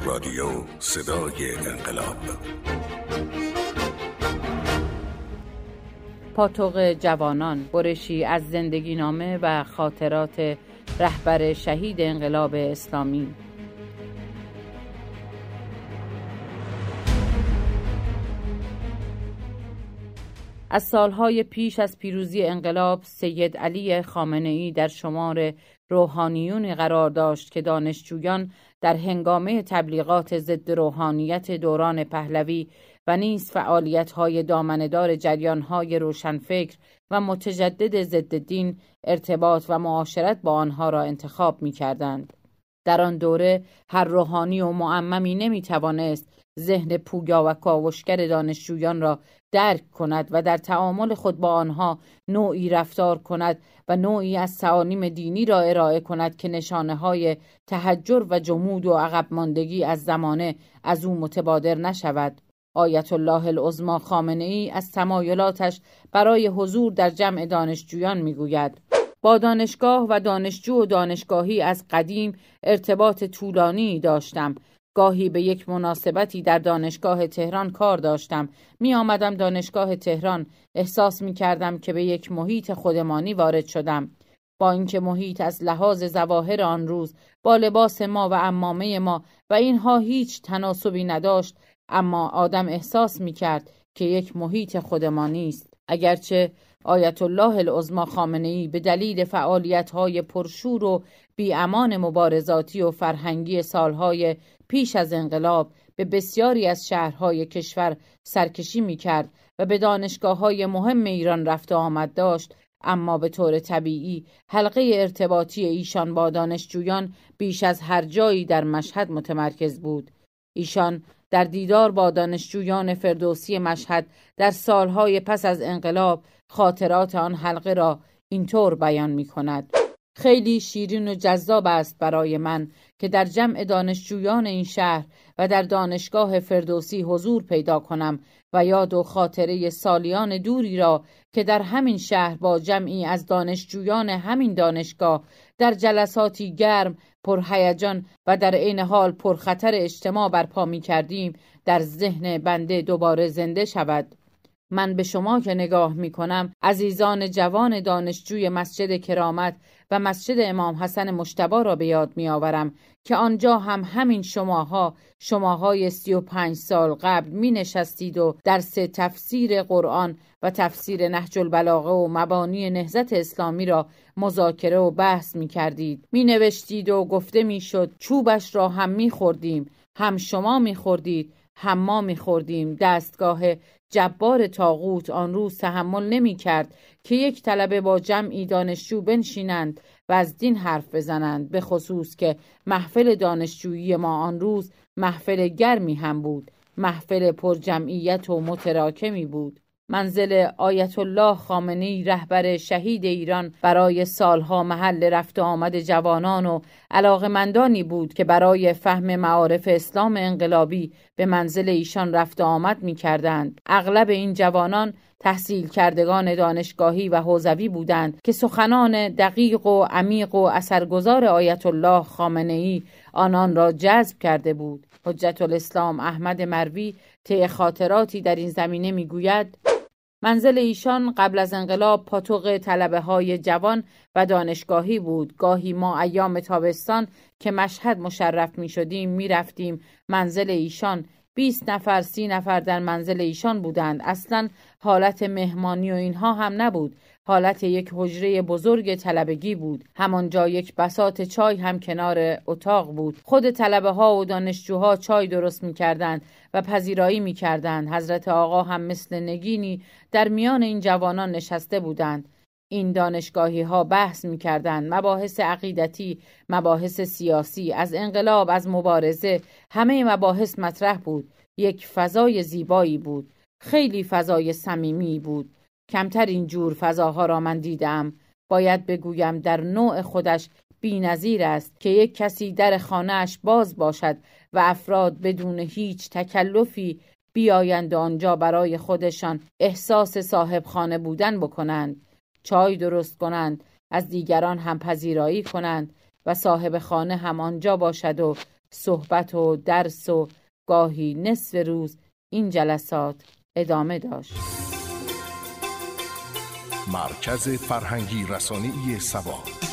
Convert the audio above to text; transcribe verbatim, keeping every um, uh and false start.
رادیو صدای انقلاب. پاتوق جوانان، برشی از زندگی نامه و خاطرات رهبر شهید انقلاب اسلامی. از سالهای پیش از پیروزی انقلاب، سید علی خامنه‌ای در شمار روحانیون قرار داشت که دانشجویان در هنگامه تبلیغات ضد روحانیت دوران پهلوی و نیز فعالیت‌های دامنه‌دار جریان‌های روشنفکر و متجدد ضد دین ارتباط و معاشرت با آنها را انتخاب می‌کردند. در آن دوره هر روحانی و معممی نمی‌توانست ذهن پویا و کاوشگر دانشجویان را درک کند و در تعامل خود با آنها نوعی رفتار کند و نوعی از تعالیم دینی را ارائه کند که نشانه‌های تحجر و جمود و عقب ماندگی از زمانه از او متبادر نشود. آیت الله العظمی خامنه‌ای از تمایلاتش برای حضور در جمع دانشجویان می‌گوید: با دانشگاه و دانشجو و دانشگاهی از قدیم ارتباط طولانی داشتم. گاهی به یک مناسبتی در دانشگاه تهران کار داشتم. می آمدم دانشگاه تهران، احساس می کردم که به یک محیط خودمانی وارد شدم. با اینکه محیط از لحاظ ظواهر آن روز با لباس ما و عمامه ما و اینها هیچ تناسبی نداشت، اما آدم احساس می کرد که یک محیط خودمانی است. اگرچه آیت الله العظمی خامنه‌ای به دلیل فعالیت‌های پرشور و بی‌امان مبارزاتی و فرهنگی سالهای پیش از انقلاب به بسیاری از شهرهای کشور سرکشی می‌کرد و به دانشگاه‌های مهم ایران رفت و آمد داشت، اما به طور طبیعی حلقه ارتباطی ایشان با دانشجویان بیش از هر جایی در مشهد متمرکز بود. ایشان در دیدار با دانشجویان فردوسی مشهد در سالهای پس از انقلاب خاطرات آن حلقه را اینطور بیان می‌کند: خیلی شیرین و جذاب است برای من که در جمع دانشجویان این شهر و در دانشگاه فردوسی حضور پیدا کنم و یاد و خاطره سالیان دوری را که در همین شهر با جمعی از دانشجویان همین دانشگاه در جلساتی گرم، پرهیجان و در عین حال پرخطر اجتماع برپا می کردیم در ذهن بنده دوباره زنده شود. من به شما که نگاه می کنم، عزیزان جوان دانشجوی مسجد کرامت و مسجد امام حسن مجتبی را به یاد می آورم که آنجا هم همین شماها شماهای سی و پنج سال قبل می نشستید و درس تفسیر قرآن و تفسیر نهج البلاغه و مبانی نهضت اسلامی را مذاکره و بحث می کردید. می نوشتید و گفته می شد. چوبش را هم می خوردیم، هم شما می خوردید، هم ما می خوردیم. دستگاه جبار طاغوت آن روز تحمل نمی کرد که یک طلبه با جمعی دانشجو بنشینند و از دین حرف بزنند، به خصوص که محفل دانشجویی ما آن روز محفل گرمی هم بود، محفل پر جمعیت و متراکمی بود. منزل آیت الله خامنه‌ای رهبر شهید ایران برای سالها محل رفت و آمد جوانان و علاقمندانی بود که برای فهم معارف اسلام انقلابی به منزل ایشان رفت و آمد می کردند. اغلب این جوانان تحصیل کردگان دانشگاهی و حوزوی بودند که سخنان دقیق و عمیق و اثرگذار آیت الله خامنه‌ای آنان را جذب کرده بود. حجت الاسلام احمد مروی طی خاطراتی در این زمینه می گوید: منزل ایشان قبل از انقلاب پاتوق طلبه های جوان و دانشگاهی بود. گاهی ما ایام تابستان که مشهد مشرف می شدیم می رفتیم منزل ایشان. بیست نفر سی نفر در منزل ایشان بودند. اصلا حالت مهمانی و اینها هم نبود. حالت یک حجره بزرگ طلبگی بود. همانجا یک بساط چای هم کنار اتاق بود. خود طلبه ها و دانشجوها چای درست می کردند و پذیرایی می کردند. حضرت آقا هم مثل نگینی در میان این جوانان نشسته بودند. این دانشگاهی ها بحث می کردند، مباحث عقیدتی، مباحث سیاسی، از انقلاب، از مبارزه، همه مباحث مطرح بود. یک فضای زیبایی بود، خیلی فضای صمیمی بود. کمتر این جور فضاها را من دیدم. باید بگویم در نوع خودش بی‌نظیر است که یک کسی در خانه‌اش باز باشد و افراد بدون هیچ تکلفی بیایند آنجا برای خودشان احساس صاحب خانه بودن بکنند، چای درست کنند، از دیگران هم پذیرایی کنند و صاحب خانه هم آنجا باشد و صحبت و درس و گاهی نصف روز این جلسات ادامه داشت. مرکز فرهنگی رسانه‌ای سبا.